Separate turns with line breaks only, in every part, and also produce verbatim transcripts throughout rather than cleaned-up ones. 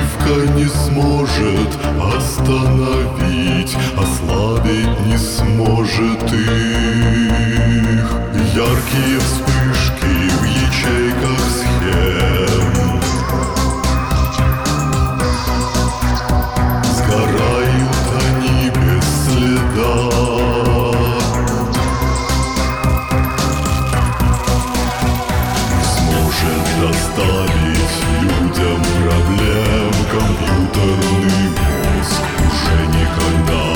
Нагревка не сможет остановить, ослабить не сможет их. Яркие вспышки в ячейках схем сгорают они без следа. Доставить людям проблем компьютерный мозг уже никогда.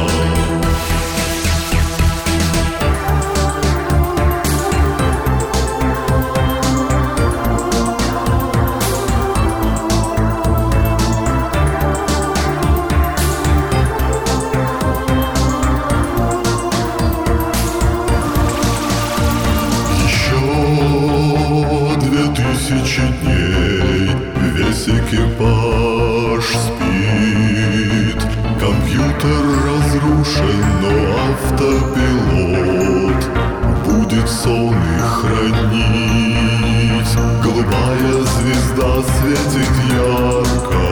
Тысячи дней весь экипаж спит. Компьютер разрушен, но автопилот будет сон их хранить. Голубая звезда светит ярко.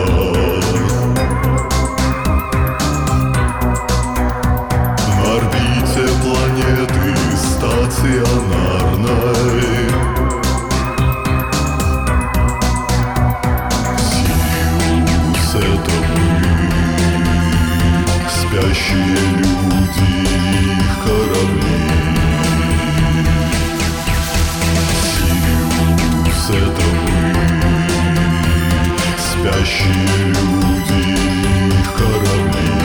На орбите планеты стационарной это мы, спящие люди, их корабли. Сириус — это мы, спящие люди, их корабли.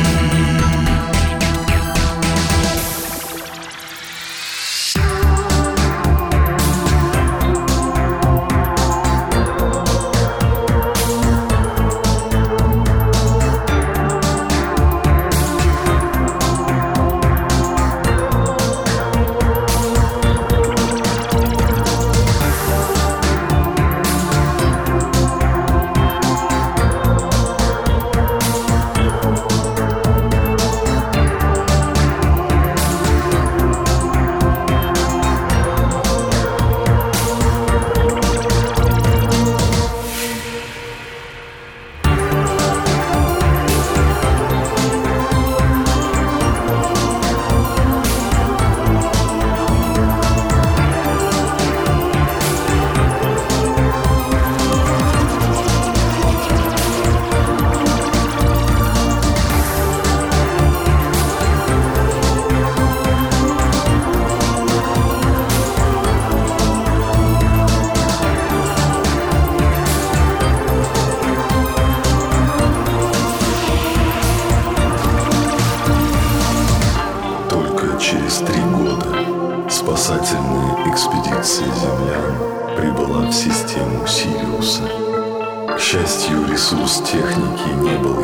Через три года спасательная экспедиция землян прибыла в систему Сириуса. К счастью, ресурс техники не был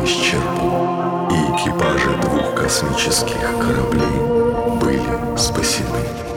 исчерпан, и экипажи двух космических кораблей были спасены.